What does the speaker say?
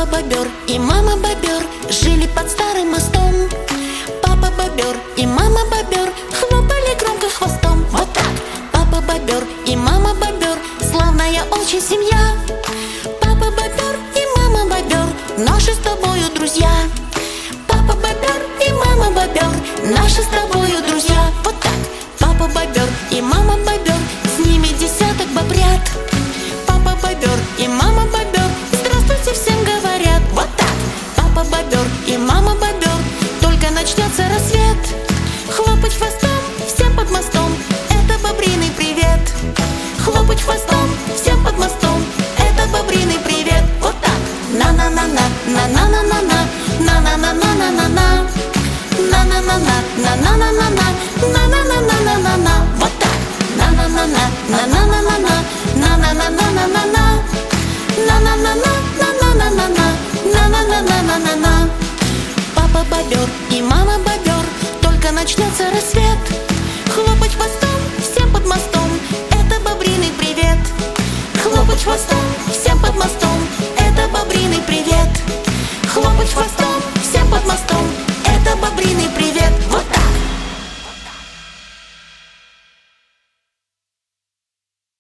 бобер и мама бобер жили под старым мостом. Папа бобер и мама бобер хлопали громко хвостом. Вот так. Папа бобер и мама бобер, славная очень семья. Папа бобер и мама бобер, наши с тобою друзья. Папа бобер и мама бобер, наши с тобою друзья. Вот так. Папа бобер и мама бобер, с ними десяток бобрят. Папа бобер и мама бобер, здравствуйте всем говорят. Вот так. Папа бобер и мама бобер, только начнется рассвет, хлопать хвостом всем под мостом, это бобриный привет. Хлопать хвостом всем под мостом, это бобриный привет. Вот так. На-на-на-на, на-на-на-на-на, на-на-на-на-на-на, на-на-на-на, на-на-на-на-на, на-на-на-на-на-на. Вот так. На-на-на-на, на-на-на-на-на, на-на-на-на-на-на, на-на-на-на, на-на-на-на-на, на-на-на-на-на-на. Папа бобер и мама бобер, только начнется рассвет, хлопать хвостом всем под мостом, это бобриный привет. Хлопать хвостом всем под мостом, это бобриный привет. Хлопать хвостом всем под мостом,